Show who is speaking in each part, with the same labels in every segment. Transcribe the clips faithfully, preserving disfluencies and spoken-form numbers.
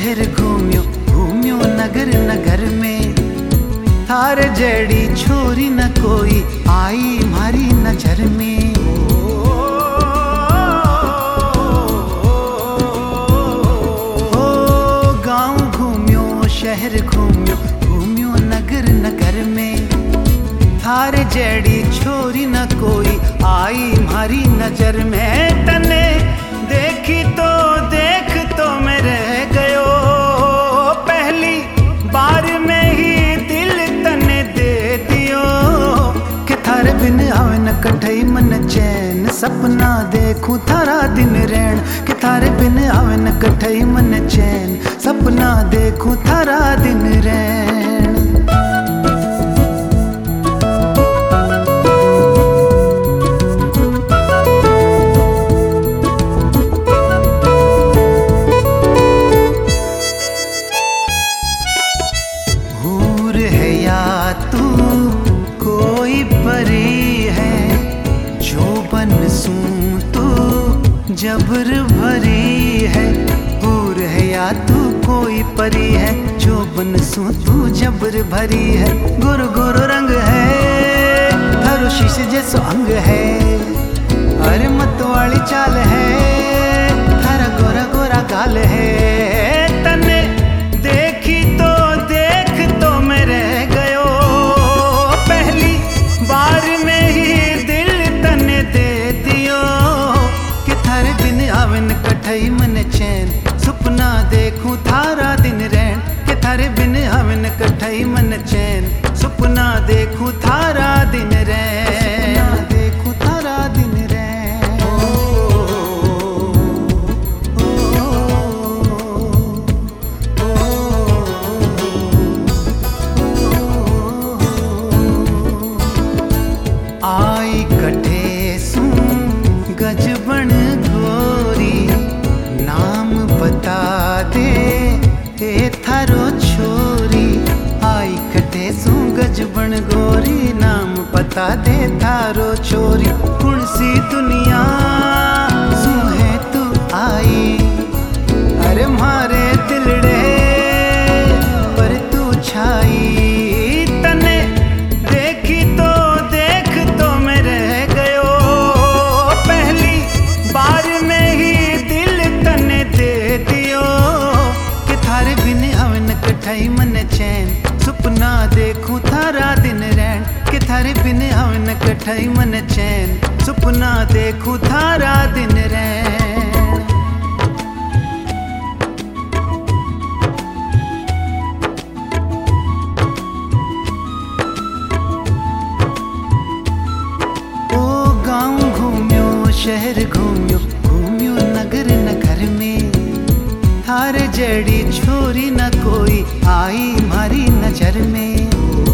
Speaker 1: शहर घूमियो घूमियो नगर नगर में, थार जड़ी छोरी न कोई आई मारी नजर में। ओ गाँव घूमियो शहर घूमियो घूमियो नगर नगर में, थार जड़ी छोरी न कोई आई मारी नजर में। तने देखी तो देख तो मैं रह गयो, पहली बार में ही दिल तने दे दियो। कि थारे बिन आवे न कठई मन चैन, सपना देखूं थारा दिन रैन। कि थारे बिन आवे न कठई मन चैन, सपना देखूं थारा दिन रैन। जबर भरी है हूर है या तू कोई परी है, जो बनसू तू जबर भरी है। गोरो गोरो रंग है थारो शीशे जैसो अंग है, अरे मत वाली चाल है थारा गोरा गोरा गाल है। तने देखी तो देख तो मैं रह गयो, पहली बार में ही दिल तने दे दियो। थारे बिन आवन कठई मन चैन, सपना देखूं थारा दिन रैन। के थारे बिन आवन कठई मन चैन, सपना देखूं थारा दिन रैन। देखूं थारा दिन रैन। आई कठे सू गजबन गोरी, नाम बता दे ए थारो छोरी। आई कटे सू गजबन गोरी, नाम बता दे थारो छोरी। कौन सी दुनिया सू है तू आई, अरे मारे दिलड़े पर तू छाई। तने देखी तो देख तो मैं रह गयो, पहली बार में ही दिल तने दे दियो। कि थारे बिन आवन कठई मन चैन, सपना देखूं थारा दिन रैन। कि थारे बिन आवन कठई मन चैन, सपना देखूं थारा दिन रैन। शहर घूमियो घूमियो नगर नगर में, थार जड़ी छोरी न कोई आई मारी नजर में।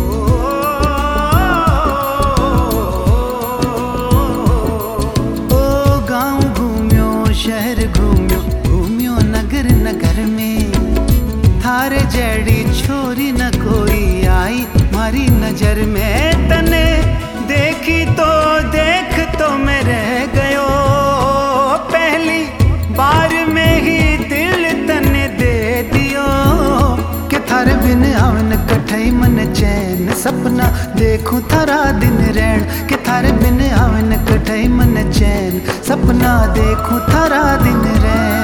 Speaker 1: ओ गाँव घूमियो शहर घूमियो घूमियो नगर नगर में, थार जड़ी छोरी न कोई आई मारी नजर में। तने देखी तो देख तो मैं रह गयो, पहली बार में ही दिल तने दे दियो। कि थारे बिन आवन कठई मन चैन, सपना देखूं थारा दिन रैन। कि थारे बिन आवन कठई मन चैन, सपना देखूं थारा दिन रैन।